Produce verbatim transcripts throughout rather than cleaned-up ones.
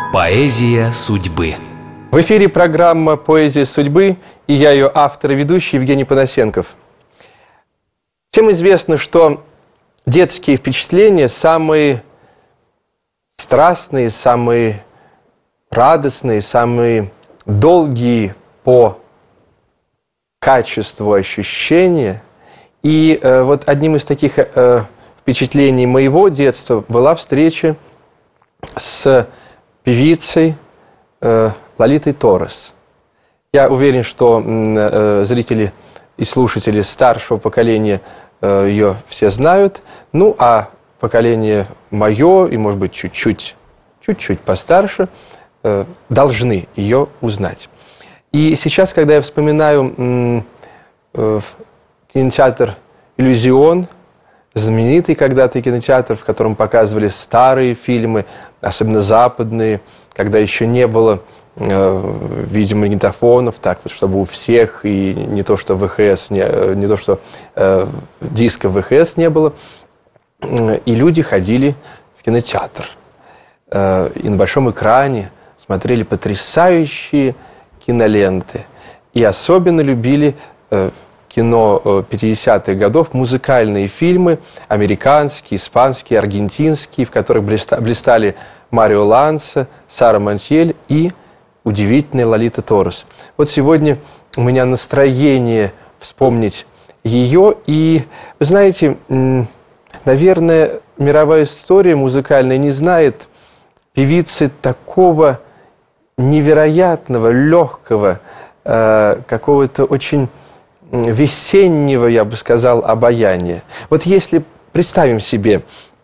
Поэзия судьбы. В эфире программа «Поэзия судьбы» и я ее автор и ведущий Евгений Панасенков. Всем известно, что детские впечатления самые страстные, самые радостные, самые долгие по качеству ощущения. И э, вот одним из таких э, впечатлений моего детства была встреча с певицей э, Лолитой Торрес. Я уверен, что э, зрители и слушатели старшего поколения э, ее все знают. Ну, а поколение мое, и, может быть, чуть-чуть, чуть-чуть постарше, э, должны ее узнать. И сейчас, когда я вспоминаю э, кинотеатр «Иллюзион», знаменитый когда-то кинотеатр, в котором показывали старые фильмы, особенно западные, когда еще не было э, видеомагнитофонов, так вот, чтобы у всех, и не то, что ВХС, не, не то, что э, диска ВХС не было, и люди ходили в кинотеатр. Э, и на большом экране смотрели потрясающие киноленты. И особенно любили э, кино пятидесятых годов, музыкальные фильмы, американские, испанские, аргентинские, в которых блистали Марио Ланса, Сара Монтьель и удивительная Лолита Торрес. Вот сегодня у меня настроение вспомнить ее. И, вы знаете, наверное, мировая история музыкальная не знает певицы такого невероятного, легкого, какого-то очень весеннего, я бы сказал, обаяния. Вот если представим себе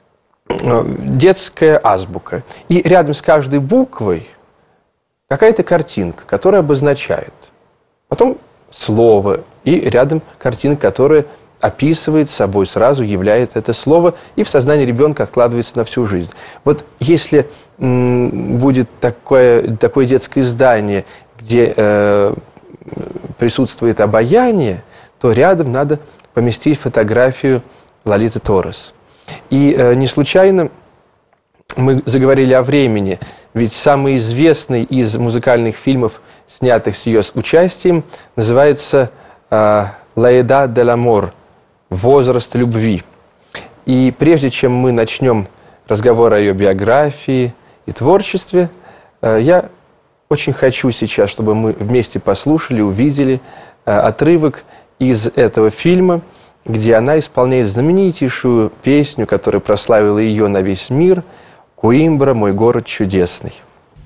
детская азбука, и рядом с каждой буквой какая-то картинка, которая обозначает. Потом слово, и рядом картинка, которая описывает собой, сразу являет это слово, и в сознании ребенка откладывается на всю жизнь. Вот если м, будет такое, такое детское издание, где э, присутствует обаяние, то рядом надо поместить фотографию Лолиты Торрес. И э, не случайно мы заговорили о времени, ведь самый известный из музыкальных фильмов, снятых с ее участием, называется э, «La edad del amor» – «Возраст любви». И прежде чем мы начнем разговор о ее биографии и творчестве, э, я очень хочу сейчас, чтобы мы вместе послушали, увидели э, отрывок из этого фильма, где она исполняет знаменитейшую песню, которая прославила ее на весь мир, «Коимбра, мой город чудесный».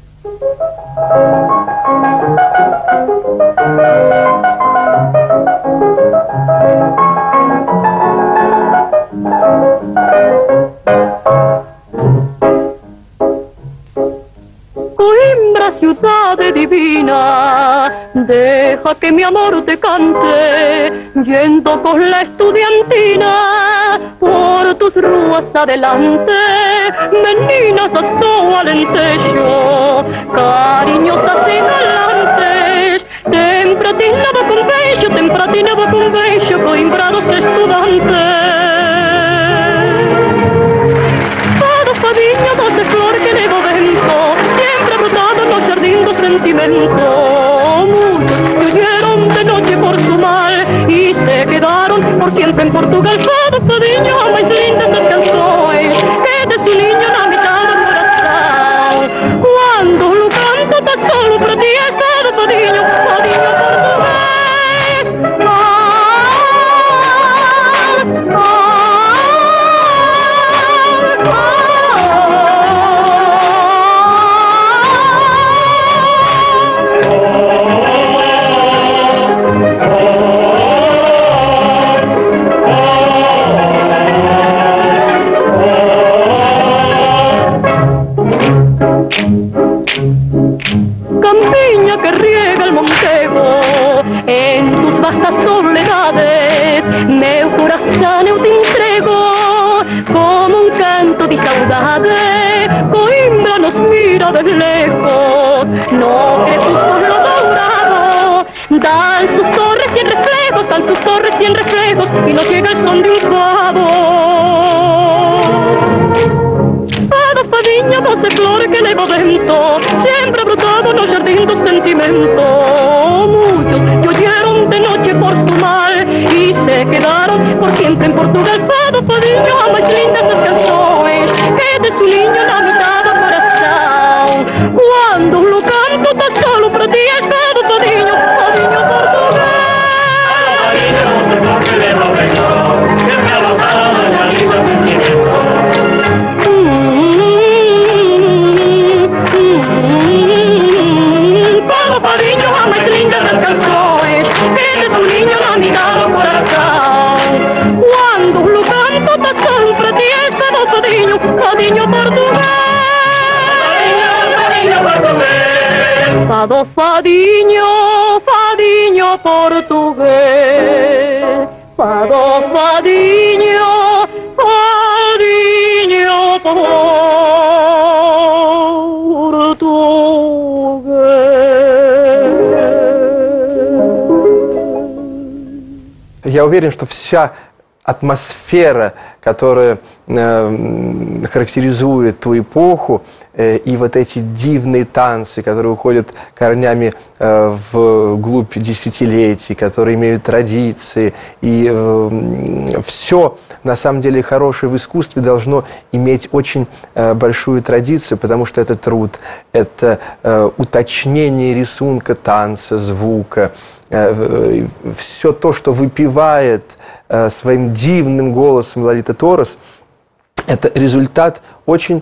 Ciudad divina, deja que mi amor te cante, yendo por la estudiantina, por tus ruas adelante, meninas hasta alentejo, cariñosas y galantes, tempratinaba con bello, tempratinaba con bello, coimbrados estudiantes. Todo fadiño, doce flor que nevo vento, siempre brotado en los jardines sentimiento. Muchos que huyeron de noche por su mal y se quedaron por siempre en Portugal. Todo fadiño, más lindas las canciones que de su niño la mitad del corazón. Cuando lo canto tan solo para ti es todo fadiño, fadiño portugués. Campiña que riega el Montego, en tus vastas soledades, meu corazón eu te entrego, como un canto de saudade, Coimbra nos mira de lejos, no crepúsculo dorado, dan sus torres y en reflejos, dan sus torres y en reflejos, y nos llega el son de un clavo. Fadinho, doce flor que leva o vento, siempre brotado no jardín do sentimento. Muchos que oyeron de noche por su mal y se quedaron por siempre en Portugal. Fado Fadinho, a mais lindas das canções que de su niño na mitad do coração. Quando lo canto tá solo pra ti, és Fado Fadinho, Fadinho português. Fado Fadinho, Fadinho português. Fado Fadinho, Fadinho português. Я уверен, что вся атмосфера, которая э, характеризует ту эпоху, э, и вот эти дивные танцы, которые уходят корнями э, вглубь десятилетий, которые имеют традиции, и э, все, на самом деле, хорошее в искусстве должно иметь очень э, большую традицию, потому что это труд, это э, уточнение рисунка танца, звука, э, э, все то, что выпивает э, своим дивным голосом Лолита Торрес, это результат очень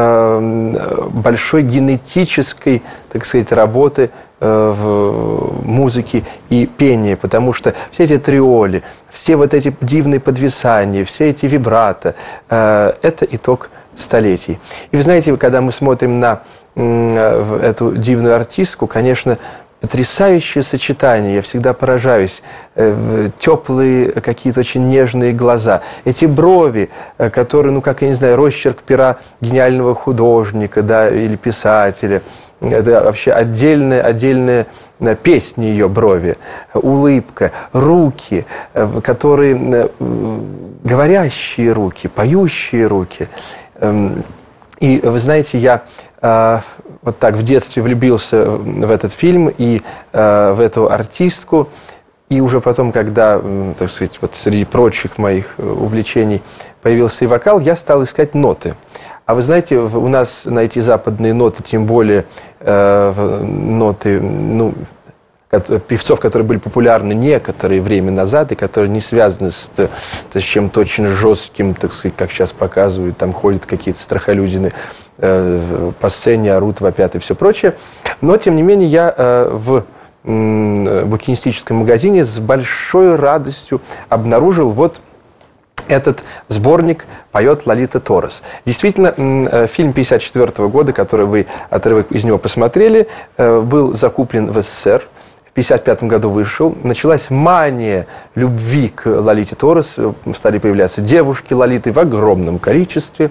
э, большой генетической, так сказать, работы э, в музыке и пении, потому что все эти триоли, все вот эти дивные подвисания, все эти вибрато э, – это итог столетий. И вы знаете, когда мы смотрим на э, эту дивную артистку, конечно, потрясающее сочетание, я всегда поражаюсь, э, теплые какие-то очень нежные глаза, эти брови, э, которые, ну как, я не знаю, росчерк пера гениального художника, да, или писателя, это вообще отдельная, отдельная песня ее брови, улыбка, руки, э, которые, э, говорящие руки, поющие руки. Э, и вы знаете, я э, вот так в детстве влюбился в этот фильм и э, в эту артистку. И уже потом, когда, так сказать, вот среди прочих моих увлечений появился и вокал, я стал искать ноты. А вы знаете, у нас найти западные ноты, тем более э, ноты, ну, певцов, которые были популярны некоторое время назад и которые не связаны с, с чем-то очень жестким, так сказать, как сейчас показывают, там ходят какие-то страхолюдины э, по сцене, орут, вопят и все прочее. Но, тем не менее, я э, в э, букинистическом магазине с большой радостью обнаружил вот этот сборник «Поет Лолита Торрес». Действительно, фильм пятьдесят четвёртого года, который вы отрывок из него посмотрели, э, был закуплен в СССР. В пятьдесят пятом году вышел, началась мания любви к Лолите Торрес, стали появляться девушки Лолиты в огромном количестве,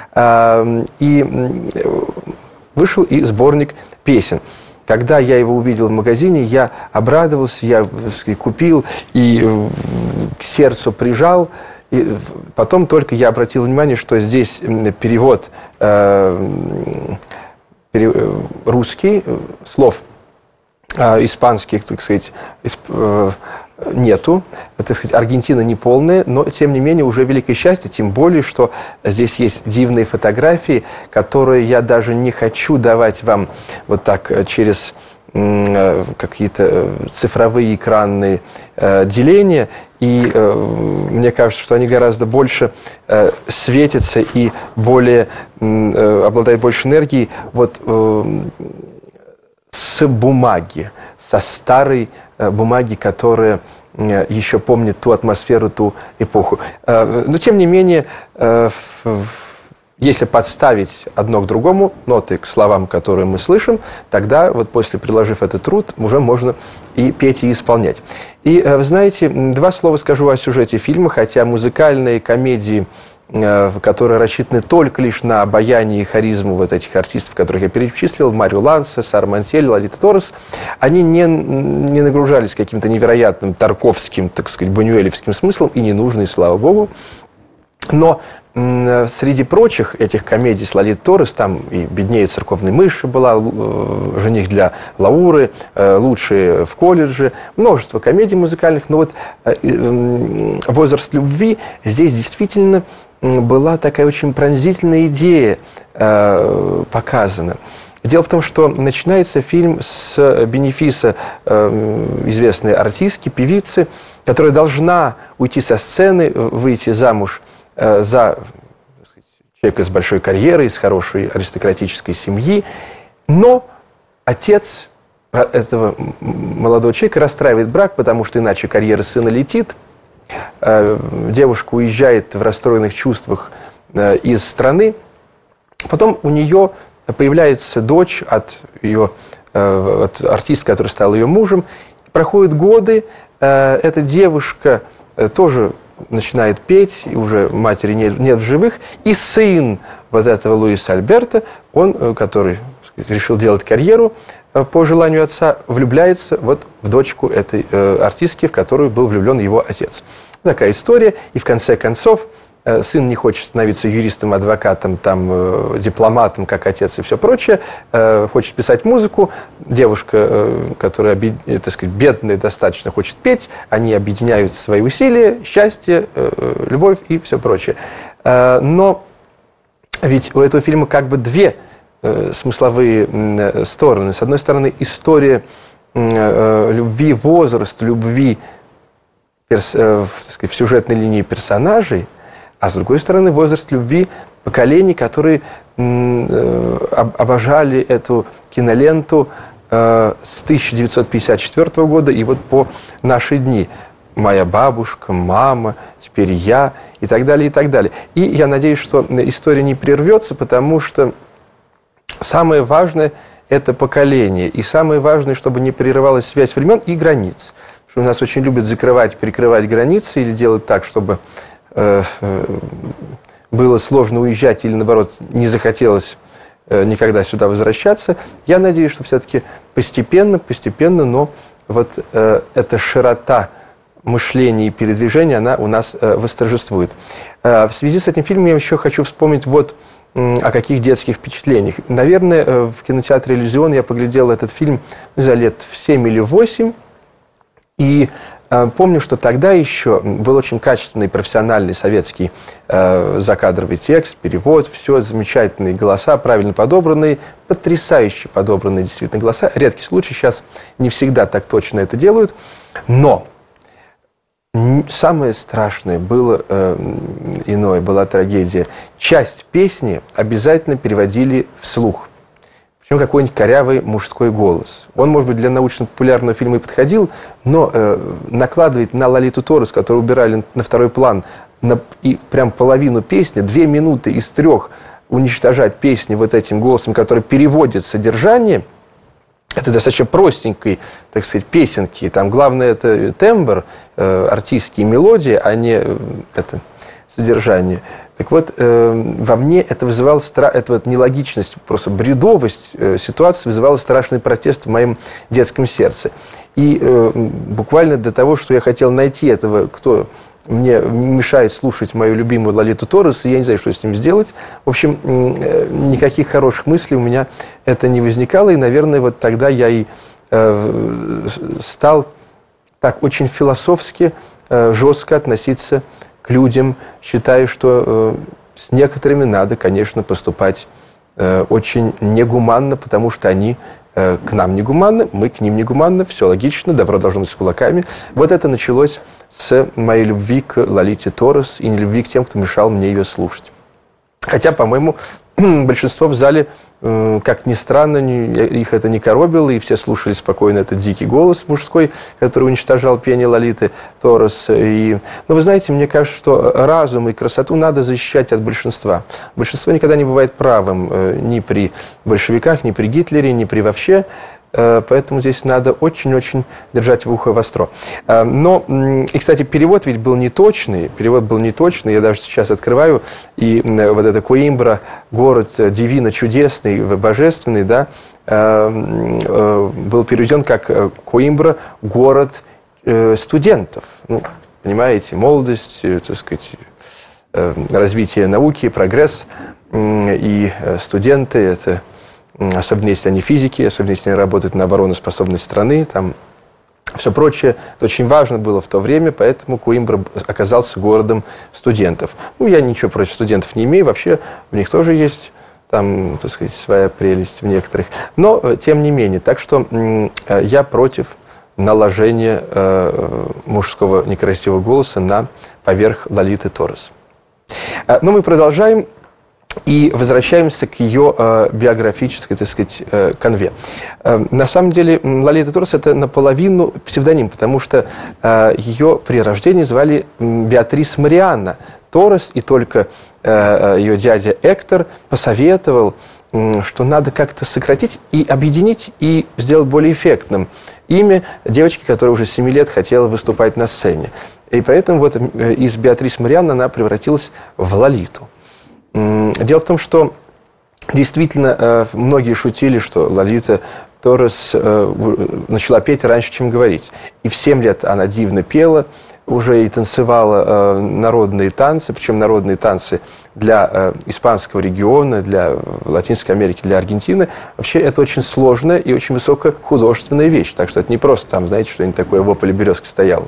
и вышел и сборник песен. Когда я его увидел в магазине, я обрадовался, я, так сказать, купил и к сердцу прижал. И потом только я обратил внимание, что здесь перевод э, русский, слов испанских, так сказать, нету. Так сказать, Аргентина не полная, но, тем не менее, уже великое счастье, тем более, что здесь есть дивные фотографии, которые я даже не хочу давать вам вот так через какие-то цифровые экранные э, деления, и э, мне кажется, что они гораздо больше э, светятся и более, э, обладают больше энергией вот э, с бумаги, со старой э, бумаги, которая э, еще помнит ту атмосферу, ту эпоху. Э, но, тем не менее, э, в, если подставить одно к другому, ноты к словам, которые мы слышим, тогда, вот после приложив этот труд, уже можно и петь, и исполнять. И, вы знаете, два слова скажу о сюжете фильма, хотя музыкальные комедии, которые рассчитаны только лишь на обаяние и харизму вот этих артистов, которых я перечислил, Марио Ланса, Сара Монтиель, Лолита Торрес, они не, не нагружались каким-то невероятным тарковским, так сказать, бунюэлевским смыслом, и не нужны, слава богу. Но среди прочих этих комедий с Лолитой Торрес, там и «Беднее церковной мыши» была, «Жених для Лауры», «Лучшие в колледже», множество комедий музыкальных, но вот «Возраст любви» здесь действительно была такая очень пронзительная идея показана. Дело в том, что начинается фильм с бенефиса э, известной артистки, певицы, которая должна уйти со сцены, выйти замуж э, за так сказать, человека с большой карьерой, из хорошей аристократической семьи, но отец этого молодого человека расстраивает брак, потому что иначе карьера сына летит. Э, девушка уезжает в расстроенных чувствах э, из страны. Потом у нее появляется дочь от, ее, э, от артиста, который стал ее мужем. Проходят годы, э, эта девушка э, тоже начинает петь, и уже матери нет, нет в живых. И сын вот этого Луиса Альберто, он, э, который сказать, решил делать карьеру э, по желанию отца, влюбляется вот в дочку этой э, артистки, в которую был влюблен его отец. Такая история. И в конце концов сын не хочет становиться юристом, адвокатом, там, э, дипломатом, как отец и все прочее. Э, хочет писать музыку. Девушка, э, которая, объед... так сказать, бедная достаточно, хочет петь. Они объединяют свои усилия, счастье, э, любовь и все прочее. Э, но ведь у этого фильма как бы две э, смысловые э, стороны. С одной стороны, история э, любви, возраст любви перс... э, так сказать, в сюжетной линии персонажей, а с другой стороны, возраст любви поколений, которые э, обожали эту киноленту э, с тысяча девятьсот пятьдесят четвёртого года и вот по наши дни. Моя бабушка, мама, теперь я и так далее, и так далее. И я надеюсь, что история не прервется, потому что самое важное – это поколение. И самое важное, чтобы не прерывалась связь времен и границ. Потому что у нас очень любят закрывать, перекрывать границы или делать так, чтобы было сложно уезжать или, наоборот, не захотелось никогда сюда возвращаться. Я надеюсь, что все-таки постепенно, постепенно, но вот э, эта широта мышления и передвижения, она у нас э, восторжествует. Э, в связи с этим фильмом я еще хочу вспомнить вот э, о каких детских впечатлениях. Наверное, э, в кинотеатре «Иллюзион» я поглядел этот фильм, не знаю, лет в семь или восемь, и помню, что тогда еще был очень качественный профессиональный советский э, закадровый текст, перевод, все, замечательные голоса, правильно подобранные, потрясающе подобранные действительно голоса. Редкий случай, сейчас не всегда так точно это делают. Но самое страшное было э, иное, была трагедия. Часть песни обязательно переводили вслух. Причем какой-нибудь корявый мужской голос. Он, может быть, для научно-популярного фильма и подходил, но э, накладывать на Лолиту Торрес, которую убирали на второй план, на, и прям половину песни, две минуты из трех уничтожать песни вот этим голосом, который переводит содержание, это достаточно простенькой, так сказать, песенки. Там главное это тембр, э, артистские мелодии, а не э, это содержание. Так вот, э, во мне это вызывало стра... это вот нелогичность, просто бредовость э, ситуации вызывала страшный протест в моем детском сердце. И э, буквально до того, что я хотел найти этого, кто мне мешает слушать мою любимую Лолиту Торрес, и я не знаю, что с ним сделать. В общем, э, никаких хороших мыслей у меня это не возникало, и, наверное, вот тогда я и э, стал так очень философски, э, жестко относиться к людям, считаю, что э, с некоторыми надо, конечно, поступать э, очень негуманно, потому что они э, к нам негуманны, мы к ним негуманны, все логично, добро должно быть с кулаками. Вот это началось с моей любви к Лолите Торрес и нелюбви к тем, кто мешал мне ее слушать. Хотя, по-моему, большинство в зале, э, как ни странно, не, их это не коробило, и все слушали спокойно этот дикий голос мужской, который уничтожал пение Лолиты Торрес. И... Но вы знаете, мне кажется, что разум и красоту надо защищать от большинства. Большинство никогда не бывает правым э, ни при большевиках, ни при Гитлере, ни при вообще. Поэтому здесь надо очень-очень держать в ухо востро. Но, и, кстати, перевод ведь был неточный. Перевод был неточный. Я даже сейчас открываю, и вот это Коимбра, город дивно чудесный, божественный, да, был переведен как Коимбра, город студентов. Ну, понимаете, молодость, так сказать, развитие науки, прогресс. И студенты, это, особенно если они физики, особенно если они работают на обороноспособность страны, там все прочее, это очень важно было в то время, поэтому Коимбра оказался городом студентов. Ну, я ничего против студентов не имею, вообще в них тоже есть там, так сказать, своя прелесть в некоторых. Но, тем не менее, так что я против наложения э, мужского некрасивого голоса на поверх Лолиты Торрес. Но мы продолжаем и возвращаемся к ее э, биографической, так сказать, э, канве. Э, на самом деле Лолита Торрес – это наполовину псевдоним, потому что э, ее при рождении звали Беатрис Марианна Торрес, и только э, ее дядя Эктор посоветовал, э, что надо как-то сократить и объединить, и сделать более эффектным имя девочки, которая уже с семи лет хотела выступать на сцене. И поэтому вот э, из Беатрис Марианна она превратилась в Лолиту. Дело в том, что действительно многие шутили, что Лолита Торрес начала петь раньше, чем говорить. И в семь лет она дивно пела, уже и танцевала народные танцы, причем народные танцы для испанского региона, для Латинской Америки, для Аргентины. Вообще это очень сложная и очень высокохудожественная вещь. Так что это не просто там, знаете, что-нибудь такое в ополе березки стояло.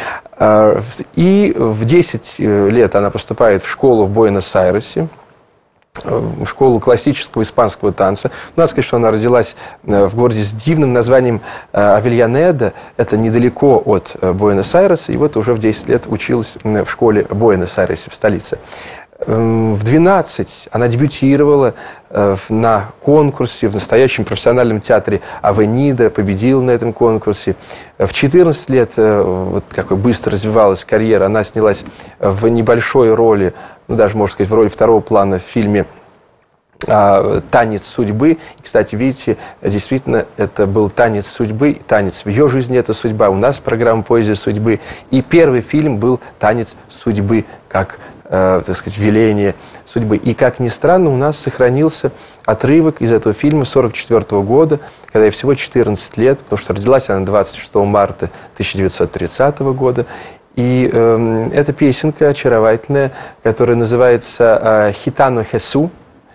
И в десять лет она поступает в школу в Буэнос-Айресе, в школу классического испанского танца. Надо сказать, что она родилась в городе с дивным названием Авельянеда. Это недалеко от Буэнос-Айреса. И вот уже в десять лет училась в школе Буэнос-Айресе, в столице. В двенадцать она дебютировала на конкурсе в настоящем профессиональном театре «Авенида», победила на этом конкурсе. В четырнадцать лет, вот как быстро развивалась карьера, она снялась в небольшой роли, ну, даже, можно сказать, в роли второго плана в фильме «Танец судьбы». И, кстати, видите, действительно, это был танец судьбы, танец в ее жизни – это судьба. У нас программа «Поэзия судьбы». И первый фильм был «Танец судьбы», как, э, так сказать, веление судьбы. И, как ни странно, у нас сохранился отрывок из этого фильма сорок четвёртого года, когда ей всего четырнадцать лет, потому что родилась она двадцать шестого марта тысяча девятьсот тридцатого года. И э, эта песенка очаровательная, которая называется э, «Хитано Хесу»,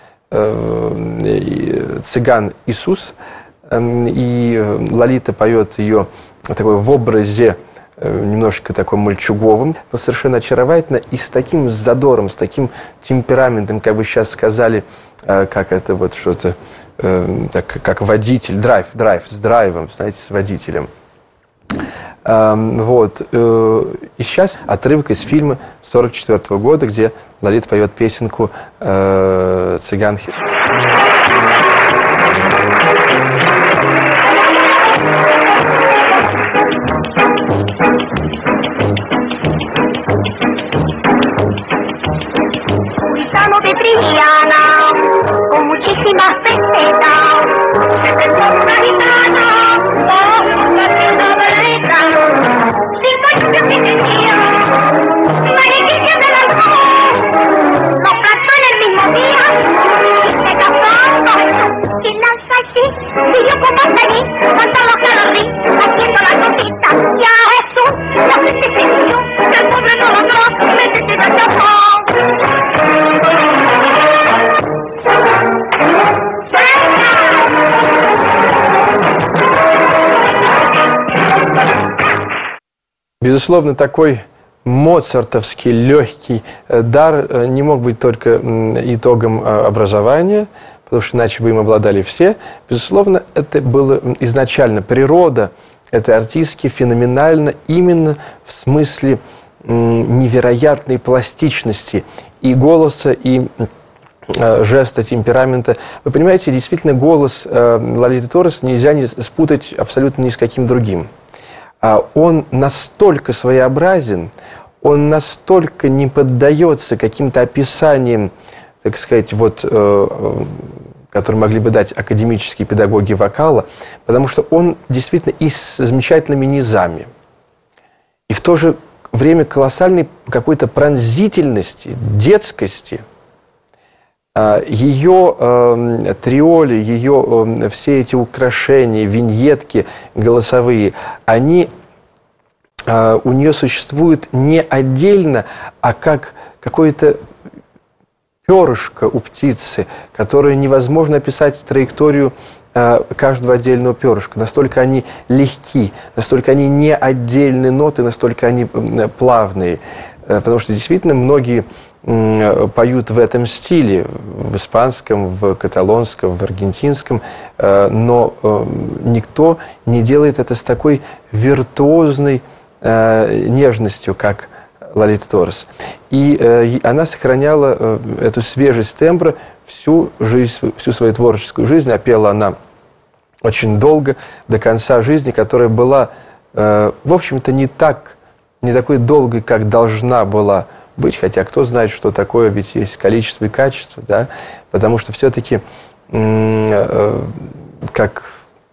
«Цыган Иисус», и Лолита поет ее такой в образе немножко таком мальчуговым, но совершенно очаровательно и с таким задором, с таким темпераментом, как бы сейчас сказали, как это вот что-то, так, как водитель, драйв, драйв, с драйвом, знаете, с водителем. Вот. И сейчас отрывок из фильма сорок четвёртого года, где Лолита поет песенку «Цыган Иисус». Безусловно, такой моцартовский легкий дар не мог быть только итогом образования, потому что иначе бы им обладали все. Безусловно, это было изначально природа этой артистки феноменальна именно в смысле невероятной пластичности и голоса, и жеста, темперамента. Вы понимаете, действительно, голос Лолиты Торрес нельзя не спутать абсолютно ни с каким другим. Он настолько своеобразен, он настолько не поддается каким-то описаниям, так сказать, вот, которые могли бы дать академические педагоги вокала, потому что он действительно и с замечательными низами, и в то же время колоссальной какой-то пронзительности, детскости. Ее э, триоли, ее э, все эти украшения, виньетки голосовые, они э, у нее существуют не отдельно, а как какое-то перышко у птицы, которое невозможно описать траекторию э, каждого отдельного перышка. Настолько они легки, настолько они не отдельные ноты, настолько они э, плавные. Э, потому что действительно многие э, поют в этом стиле, в испанском, в каталонском, в аргентинском, э, но э, никто не делает это с такой виртуозной э, нежностью, как Лолита Торрес. И э, она сохраняла э, эту свежесть тембра всю жизнь, всю свою творческую жизнь. А пела она очень долго, до конца жизни, которая была, э, в общем-то, не так, не такой долгой, как должна была быть. Хотя кто знает, что такое, ведь есть количество и качество, да? Потому что все-таки, э, э, как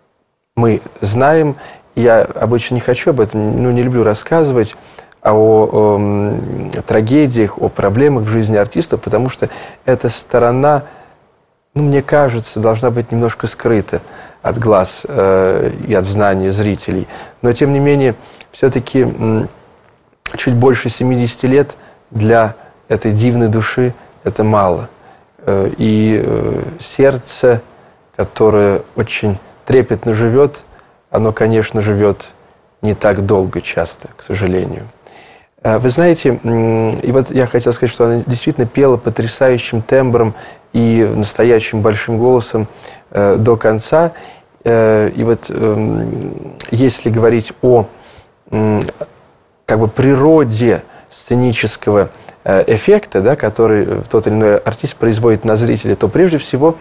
мы знаем, я обычно не хочу об этом, ну, не люблю рассказывать, о, о трагедиях, о проблемах в жизни артиста, потому что эта сторона, ну, мне кажется, должна быть немножко скрыта от глаз э, и от знаний зрителей. Но, тем не менее, все-таки м, чуть больше семидесяти лет для этой дивной души это мало. Э, и э, сердце, которое очень трепетно живет, оно, конечно, живет не так долго часто, к сожалению. Вы знаете, и вот я хотел сказать, что она действительно пела потрясающим тембром и настоящим большим голосом э, до конца. Э, и вот э, если говорить о э, как бы природе сценического э, эффекта, да, который тот или иной артист производит на зрителя, то прежде всего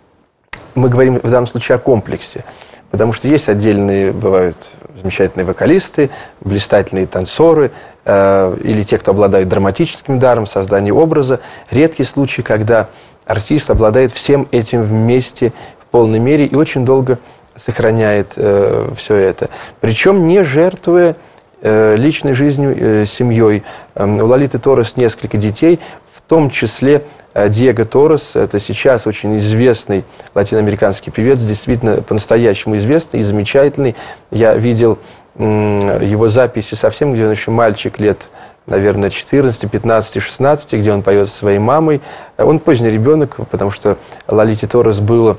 мы говорим в данном случае о комплексе. Потому что есть отдельные, бывают замечательные вокалисты, блистательные танцоры, э, или те, кто обладает драматическим даром, создания образа. Редкий случай, когда артист обладает всем этим вместе в полной мере и очень долго сохраняет э, все это. Причем не жертвуя э, личной жизнью, э, семьей. Э, у Лолиты Торрес несколько детей, в том числе э, Диего Торрес. Это сейчас очень известный латиноамериканский певец, действительно по-настоящему известный и замечательный. Я видел э, его записи совсем, где он еще мальчик лет, наверное, четырнадцати, пятнадцати, шестнадцати, где он поет со своей мамой. Он поздний ребенок, потому что Лолите Торрес было,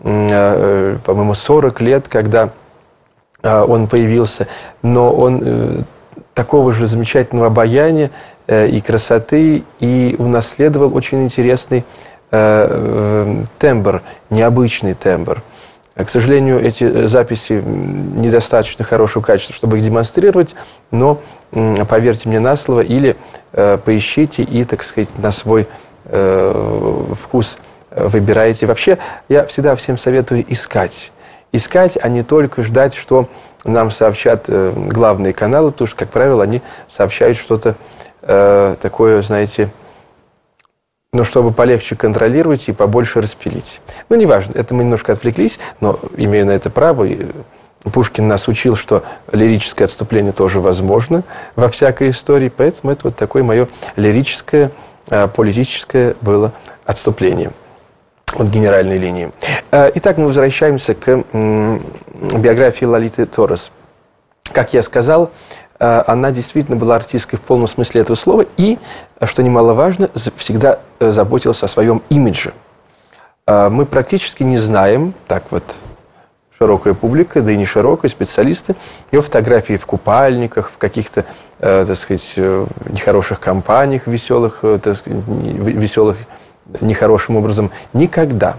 э, по-моему, сорок лет, когда э, он появился. Но он э, такого же замечательного обаяния э, и красоты, и унаследовал очень интересный э, э, тембр, необычный тембр. К сожалению, эти записи недостаточно хорошего качества, чтобы их демонстрировать, но поверьте мне на слово, или э, поищите и, так сказать, на свой э, вкус выбирайте. Вообще, я всегда всем советую искать. Искать, а не только ждать, что нам сообщат э, главные каналы, потому что, как правило, они сообщают что-то э, такое, знаете, но чтобы полегче контролировать и побольше распилить. Ну, неважно, это мы немножко отвлеклись, но имею на это право. Пушкин нас учил, что лирическое отступление тоже возможно во всякой истории, поэтому это вот такое мое лирическое, политическое было отступление от генеральной линии. Итак, мы возвращаемся к биографии Лолиты Торрес. Как я сказал, она действительно была артисткой в полном смысле этого слова и, что немаловажно, всегда заботилась о своем имидже. Мы практически не знаем, так вот, широкая публика, да и не широкая, специалисты, ее фотографии в купальниках, в каких-то, так сказать, нехороших компаниях, веселых, так сказать, веселых, нехорошим образом, никогда.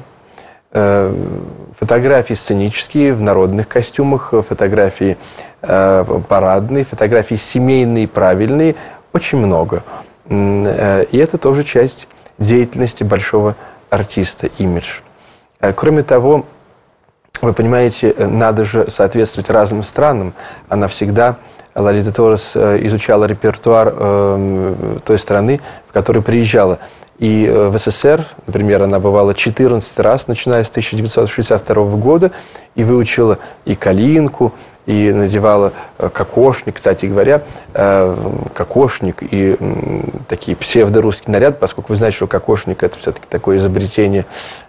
Фотографии сценические, в народных костюмах, фотографии э, парадные, фотографии семейные, правильные, очень много. И это тоже часть деятельности большого артиста, имидж. Кроме того, вы понимаете, надо же соответствовать разным странам. Она всегда, Лолита Торрес, изучала репертуар э, той страны, в которой приезжала. И в СССР, например, она бывала четырнадцать раз, начиная с тысяча девятьсот шестьдесят второго года, и выучила и калинку, и надевала кокошник, кстати говоря, кокошник и такие псевдорусские наряды, поскольку вы знаете, что кокошник – это все-таки такое изобретение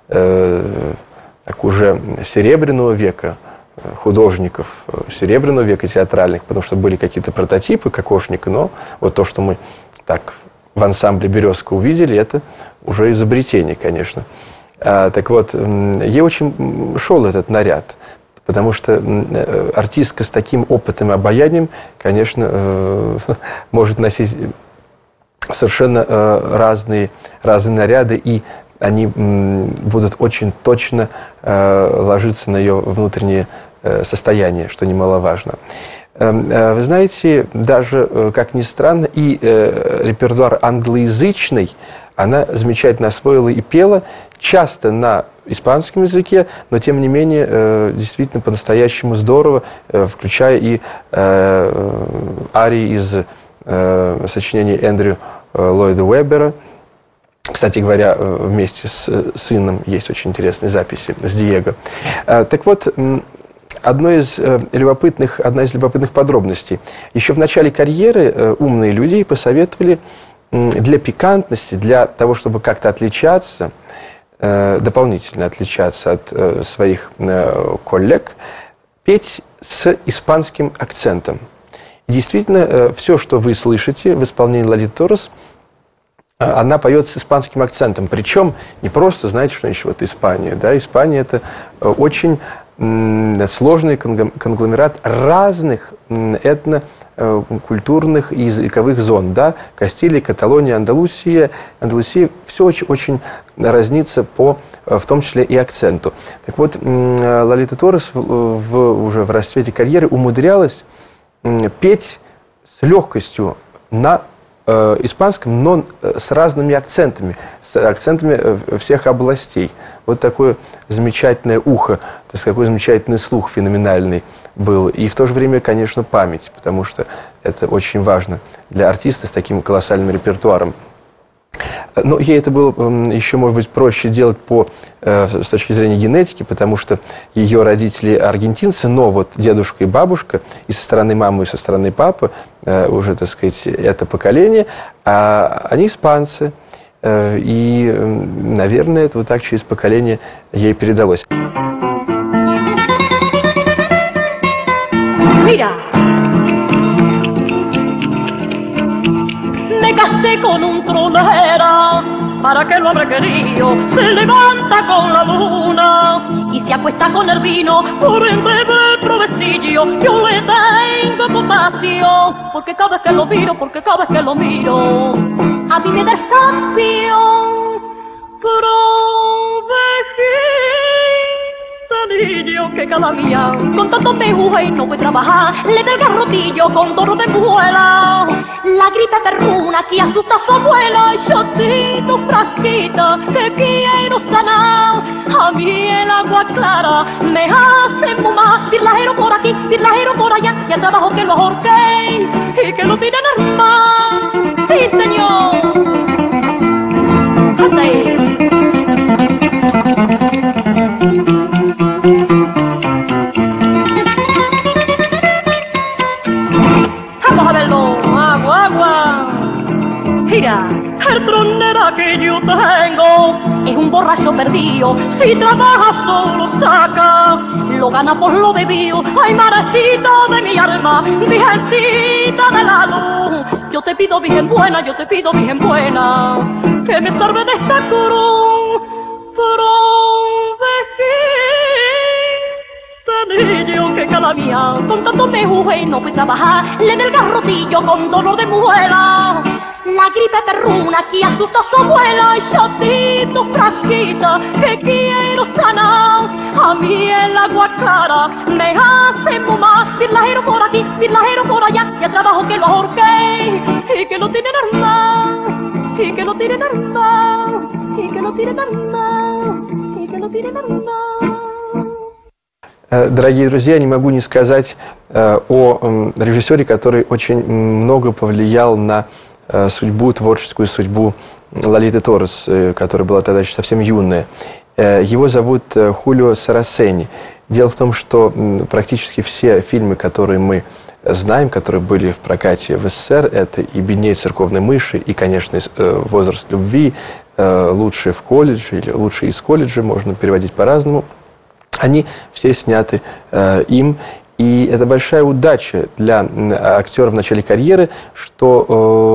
так уже серебряного века, художников серебряного века театральных, потому что были какие-то прототипы кокошника, но вот то, что мы так в ансамбле «Березка» увидели, это уже изобретение, конечно. А, так вот, ей очень шел этот наряд, потому что артистка с таким опытом и обаянием, конечно, может носить совершенно разные, разные наряды, и они будут очень точно ложиться на ее внутреннее состояние, что немаловажно. Вы знаете, даже, как ни странно, и репертуар англоязычный она замечательно освоила и пела, часто на испанском языке, но, тем не менее, действительно по-настоящему здорово, включая и арии из сочинений Эндрю Ллойда Уэббера. Кстати говоря, вместе с сыном есть очень интересные записи с Диего. Так вот, одно из любопытных, одна из любопытных подробностей. Еще в начале карьеры умные люди посоветовали для пикантности, для того, чтобы как-то отличаться, дополнительно отличаться от своих коллег, петь с испанским акцентом. И действительно, все, что вы слышите в исполнении Лолиты Торрес, она поет с испанским акцентом. Причем не просто, знаете, что значит вот Испания. Да? Испания – это очень сложный конгломерат разных этнокультурных и языковых зон. Да? Кастилия, Каталония, Андалусия. Андалусия – все очень, очень разнится по, в том числе и акценту. Так вот, Лолита Торрес в, в, уже в расцвете карьеры умудрялась петь с легкостью на э, испанском, но с разными акцентами, с акцентами всех областей. Вот такое замечательное ухо, так сказать, такой замечательный слух феноменальный был. И в то же время, конечно, память, потому что это очень важно для артиста с таким колоссальным репертуаром. Но ей это было еще, может быть, проще делать по, с точки зрения генетики, потому что ее родители аргентинцы, но вот дедушка и бабушка и со стороны мамы, и со стороны папы, уже, так сказать, это поколение, а они испанцы. И, наверное, это вот так через поколение ей передалось. Me casé con un tronera, ¿para qué lo habré querido? Se levanta con la luna y se acuesta con el vino por entre el provecillo. Yo le tengo compasión, porque cada vez que lo miro, porque cada vez que lo miro, a mí me da el sapión. Niño que cada día con tanto pejuje y no puede trabajar, le da el garrotillo con toro de muela, la gripe perruna que asusta a su abuela, y chotito frasquita que quiero sanar. A mí el agua clara me hace fumar, virlajero por aquí, virlajero por allá, y al trabajo que lo ahorquen y que lo tiren al mar. Sí, señor. Ande. Vamos a verlo, agua, agua. Mira, el tronera que yo tengo es un borracho perdido. Si trabaja solo saca, lo gana por lo bebido. Ay, marecita de mi alma, virgencita de la luz, yo te pido, virgen buena, yo te pido, virgen buena, que me salve de esta cruz. Niño que cada día con tanto pejuje y no puede trabajar, le da el garrotillo con dolor de muela, la gripe perruna que asusta a su abuela, y chatito frasquita que quiero sanar. A mí el agua clara me hace fumar, virlajero por aquí, virlajero por allá, y el trabajo que lo ahorquen y que lo tiren al mar, y que lo tiren al mar, y que lo tiren al mar, y que lo tiren al mar. Дорогие друзья, не могу не сказать э, о э, режиссере, который очень много повлиял на э, судьбу, творческую судьбу Лолиты Торрес, э, которая была тогда еще совсем юная. Э, его зовут э, Хулио Сарасени. Дело в том, что э, практически все фильмы, которые мы знаем, которые были в прокате в СССР, это и «Беднее церковной мыши», и, конечно, э, «Возраст любви», э, «Лучшие в колледже» или «Лучшие из колледжа», можно переводить по-разному. Они все сняты э, им, и это большая удача для актера в начале карьеры, что э,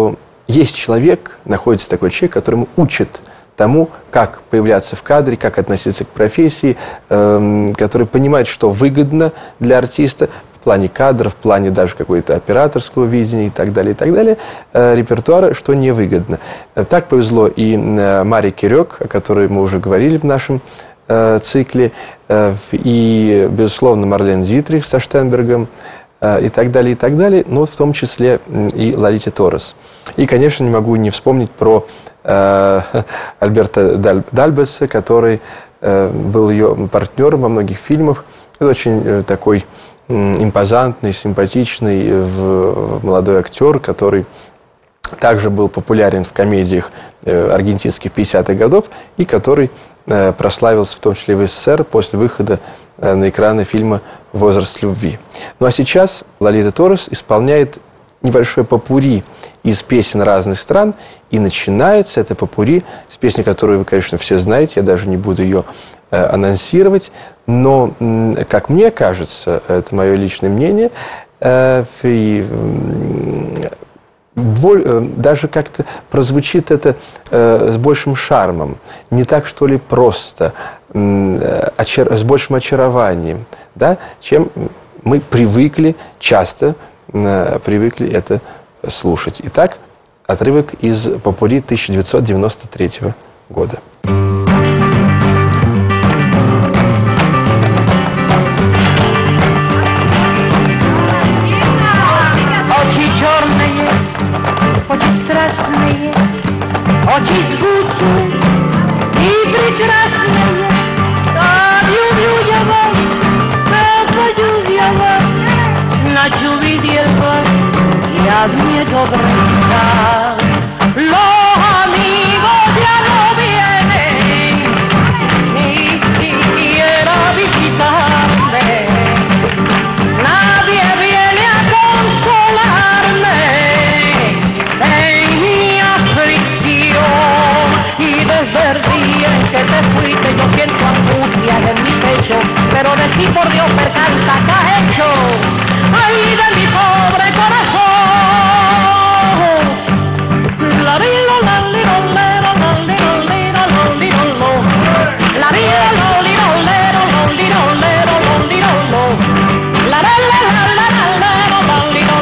есть человек, находится такой человек, которому учит тому, как появляться в кадре, как относиться к профессии, э, который понимает, что выгодно для артиста в плане кадров, в плане даже какой-то операторского видения и так далее, и так далее, э, репертуара, что невыгодно. Так повезло и э, Маре Кирёк, о которой мы уже говорили в нашем э, цикле, э, и, безусловно, Марлен Дитрих со Штенбергом, и так далее, и так далее, но в том числе и Лолите Торрес. И, конечно, не могу не вспомнить про э, Альберта Даль, Дальбеса, который э, был ее партнером во многих фильмах. Это очень э, такой э, импозантный, симпатичный э, молодой актер, который также был популярен в комедиях э, аргентинских пятидесятых годов и который э, прославился в том числе в СССР после выхода э, на экраны фильма «Возраст любви». Ну а сейчас Лолита Торрес исполняет небольшое попурри из песен разных стран, и начинается это попурри с песни, которую вы, конечно, все знаете, я даже не буду ее э, анонсировать, но, э, как мне кажется, это мое личное мнение, э, и, э, Боль, даже как-то прозвучит это э, с большим шармом, не так, что ли, просто, э, очар, с большим очарованием, да, чем мы привыкли, часто э, привыкли это слушать. Итак, отрывок из попурри тысяча девятьсот девяносто третьего года. Очи жгучие и прекрасные, как люблю я вас, как боюсь я вас, начал видеть вас, я мне добрый час. Los amigos ya no vienen, ni siquiera visitarme, nadie viene a consolarme en mi aflicción. Y desde el día en que te fuiste yo siento angustia en mi pecho, pero decí por Dios percanta que has hecho, ay de mi pobre corazón. La vida, la vida, la vida, la vida, la vida, la vida, la vida, la vida, la vida, la la la la la la la la la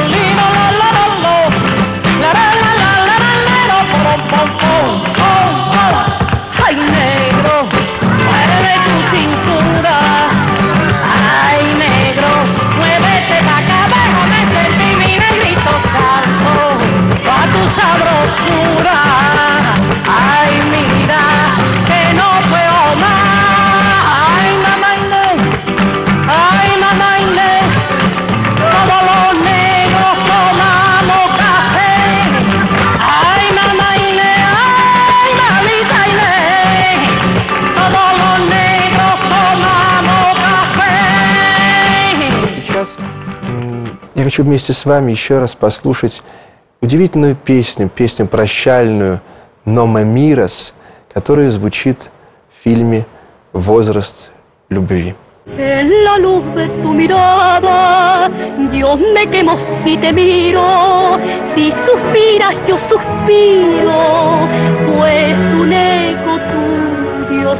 la la. Ay negro, mueve tu cintura. Ay negro, muévete pa' acá, déjame sentir mi negrito santo, a tu sabrosura. Ay mira, que no puedo más. Ay mamá Inés, ay mamá Inés, todos los negros tomamos café. Ay mamá Inés, ay mamita Inés, todos los negros tomamos café. Сейчас я хочу вместе с вами еще раз послушать удивительную песню, песню прощальную «Нома Мирос», которая звучит в фильме «Возраст любви». En la luz de tu mirada, Dios me quemo si te miro, si suspiras yo suspiro, pues un eco tuyo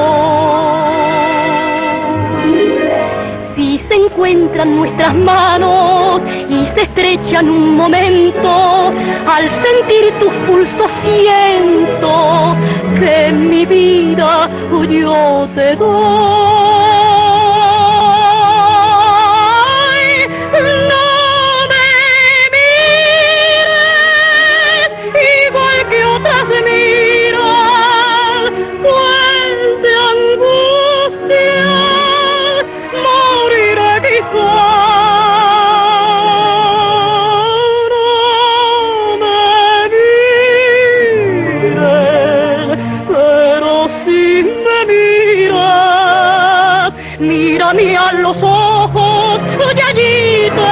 soy. Si se encuentran nuestras manos y se estrechan un momento, al sentir tus pulsos siento que mi vida yo te doy. Mírame a los ojos y allí te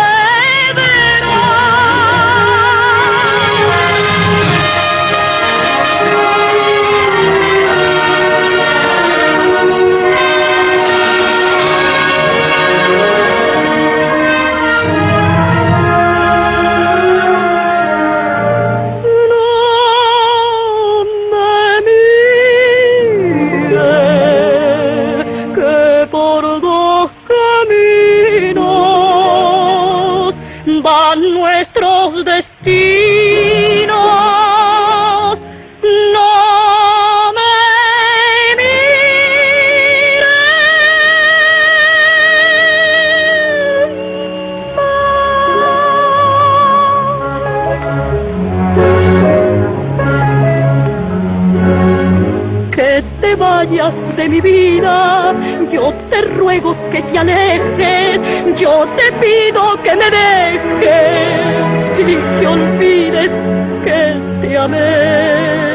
verás. van nuestros destinos. No me miren. Que te vayas de mi vida, yo te ruego que te alejes, yo te pido que me dejes y que olvides que te amé.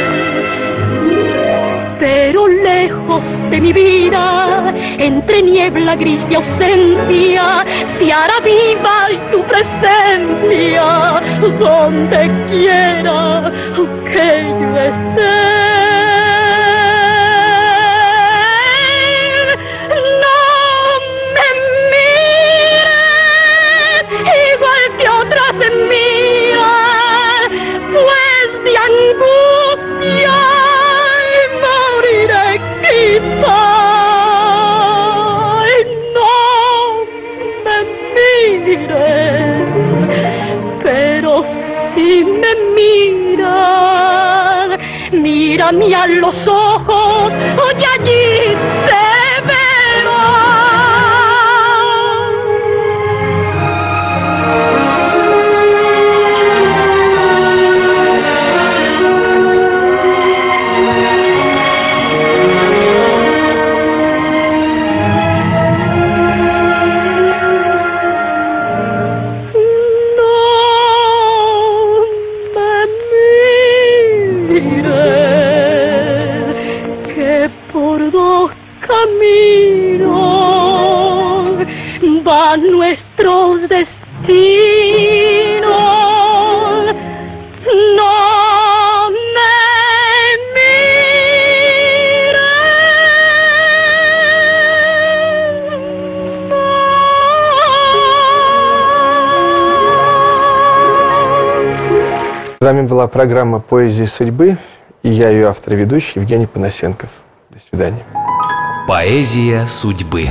Pero lejos de mi vida, entre niebla gris y ausencia, se hará viva tu presencia, donde quiera que yo esté. Se miran, pues de angustia moriré quizá. No me miren, pero si me miran, mírame a los ojos y allí te van nuestros destinos. No me С вами была программа «Поэзия судьбы», и я ее автор и ведущий Евгений Панасенков. До свидания. Поэзия судьбы.